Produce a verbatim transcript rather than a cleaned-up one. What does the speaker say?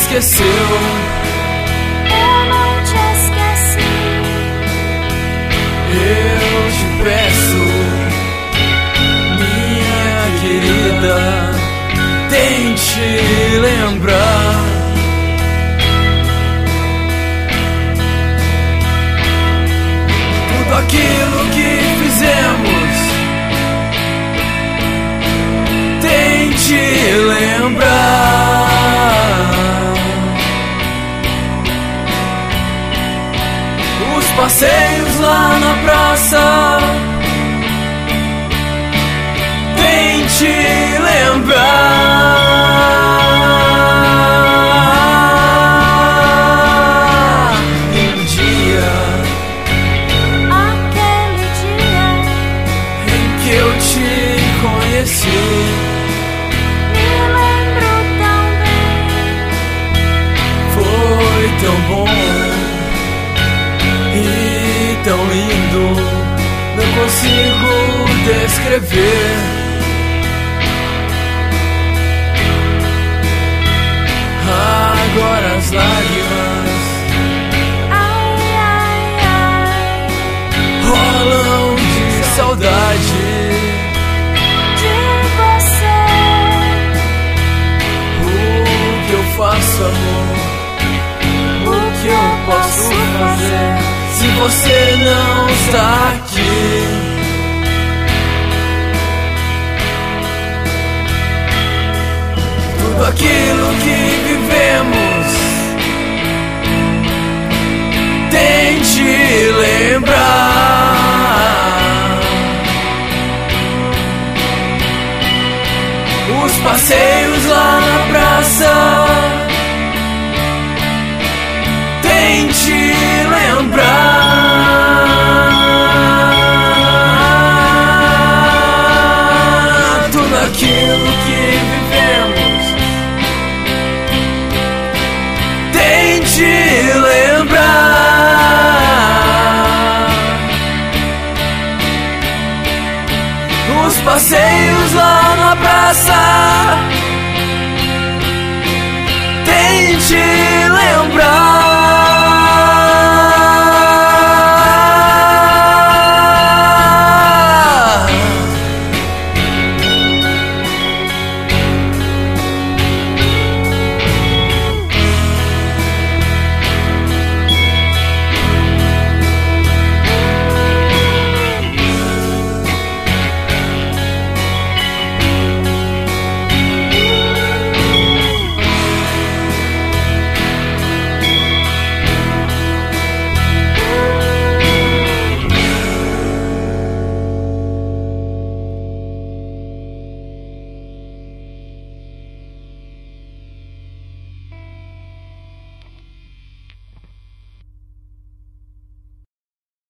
esqueceu. Eu não te esqueci. Eu te peço, minha querida, tente lembrar tudo aquilo que fizemos. Tente lembrar os passeios lá na praça. Tente lembrar um dia, Aquele dia em que eu te conheci. me lembro tão bem. Foi tão bom e tão lindo, não consigo descrever. Agora as lágrimas Ai, ai, ai, rolam de saudade. de você. O que eu faço, amor? O que eu posso fazer se você não está aqui? Tudo aquilo que vivemos, tente lembrar os passeios lá na praça. Tente lembrar tudo aquilo que vivemos. Tente lembrar os passeios lá na praça.